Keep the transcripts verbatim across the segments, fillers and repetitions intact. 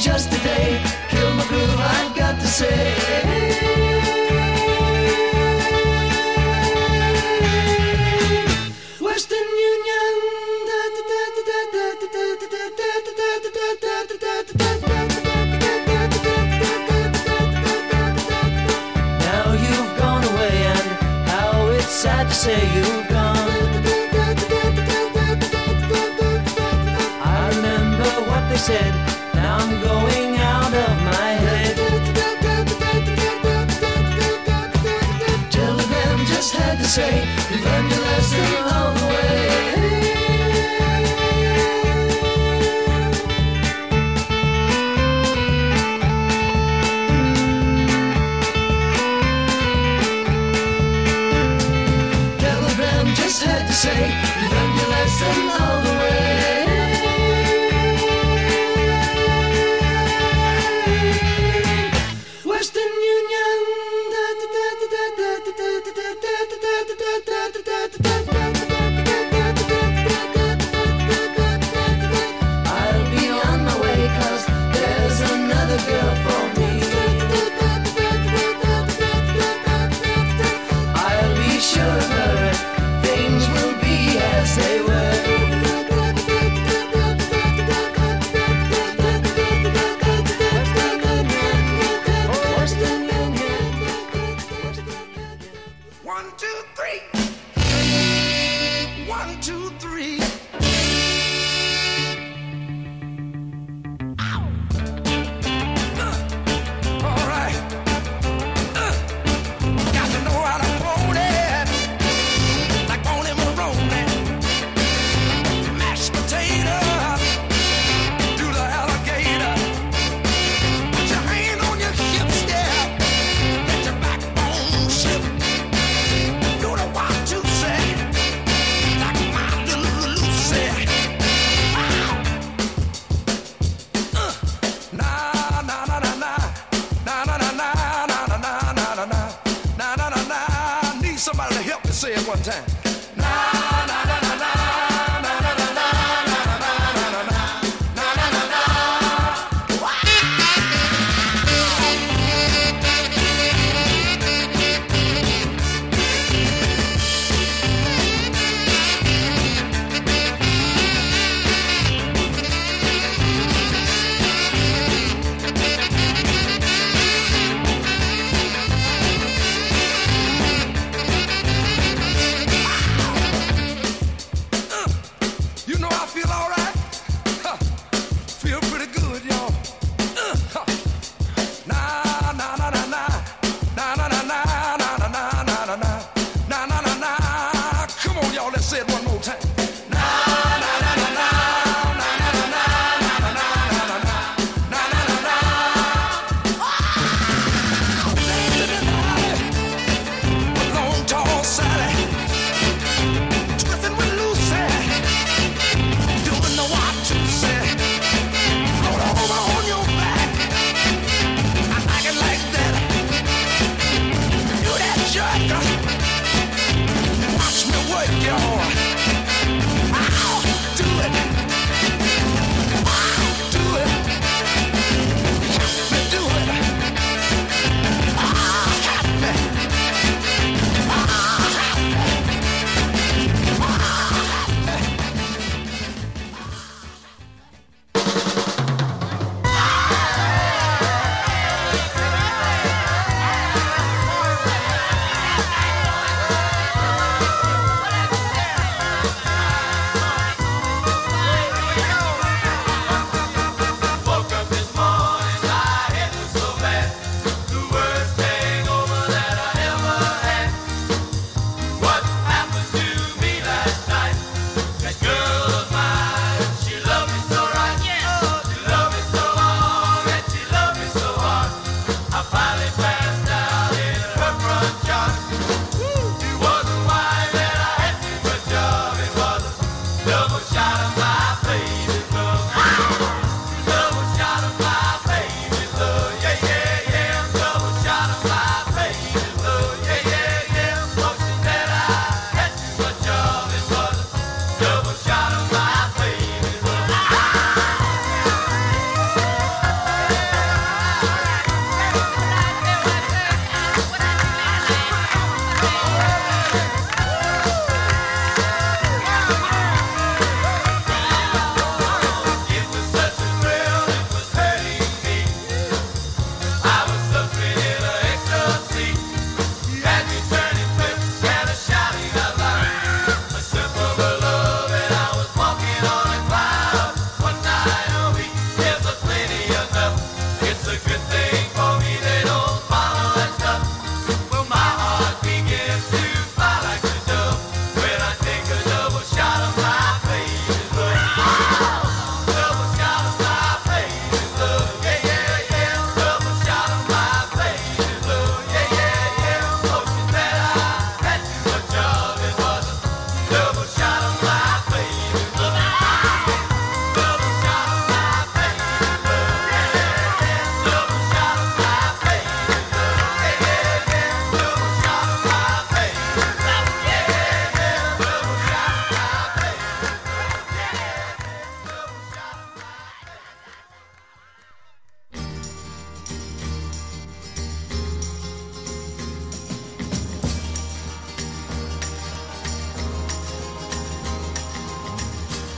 just a day. Kill my groove, I've got to say. Western Union. Now you've gone away, and how it's sad to say you've gone. I remember what they said, now I'm going out of my head. Telegram just had to say, you've learned your lesson all the way. Telegram just had to say, you've learned your lesson all the way. Western Union. I'll be on my way, 'cause there's another girl for me. I'll be sure of her, and things will be as they were. One, two, three. One, two, three. Ow. Uh, all right. Uh, got to know how to hold it, like Bonnie Maroney. Mashed potato, do the alligator. Put your hand on your hips, yeah. Let your backbone slip. Do the one, two, say, like my little Lucy. Wow. Uh, na na na na na, na na na na na na na na na na, na na na na. Need somebody to help me say it one time. Na na na na na, na na na na, na na na na na, na na na na.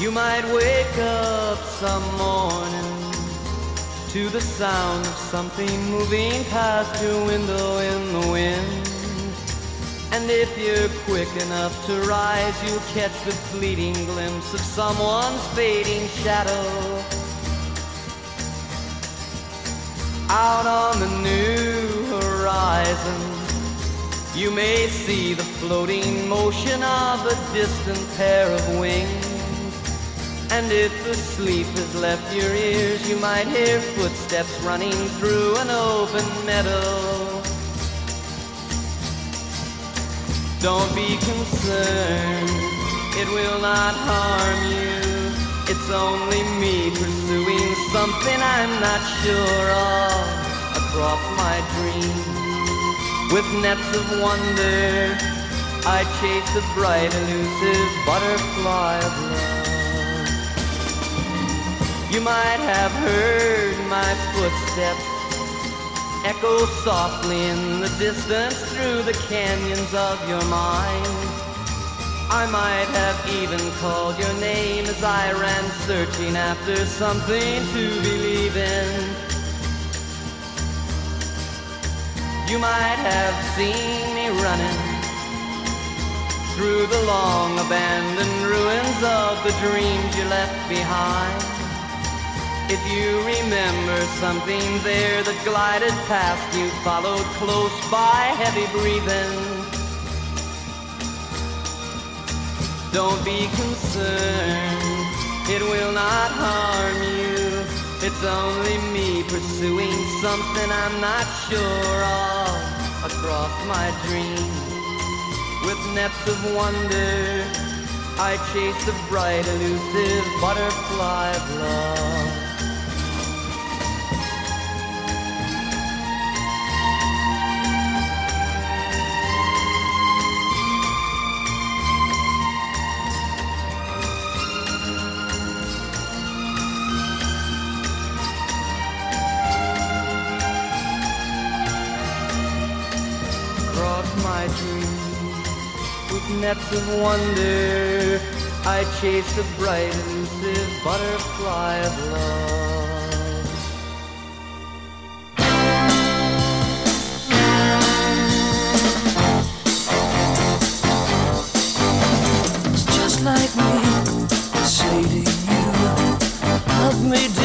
You might wake up some morning to the sound of something moving past your window in the wind. And if you're quick enough to rise, you'll catch the fleeting glimpse of someone's fading shadow. Out on the new horizon, you may see the floating motion of a distant pair of wings. And if the sleep has left your ears, you might hear footsteps running through an open meadow. Don't be concerned, it will not harm you. It's only me pursuing something I'm not sure of across my dream. With nets of wonder, I chase a bright, elusive butterfly of love. You might have heard my footsteps echo softly in the distance through the canyons of your mind. I might have even called your name as I ran searching after something to believe in. You might have seen me running through the long abandoned ruins of the dreams you left behind. If you remember something there that glided past you, followed close by, heavy breathing, don't be concerned, it will not harm you. It's only me pursuing something I'm not sure of across my dream. With nets of wonder, I chase a bright, elusive butterfly of love. My dreams, with nets of wonder, I chase a bright, elusive butterfly of love. It's just like me, say to you, love me.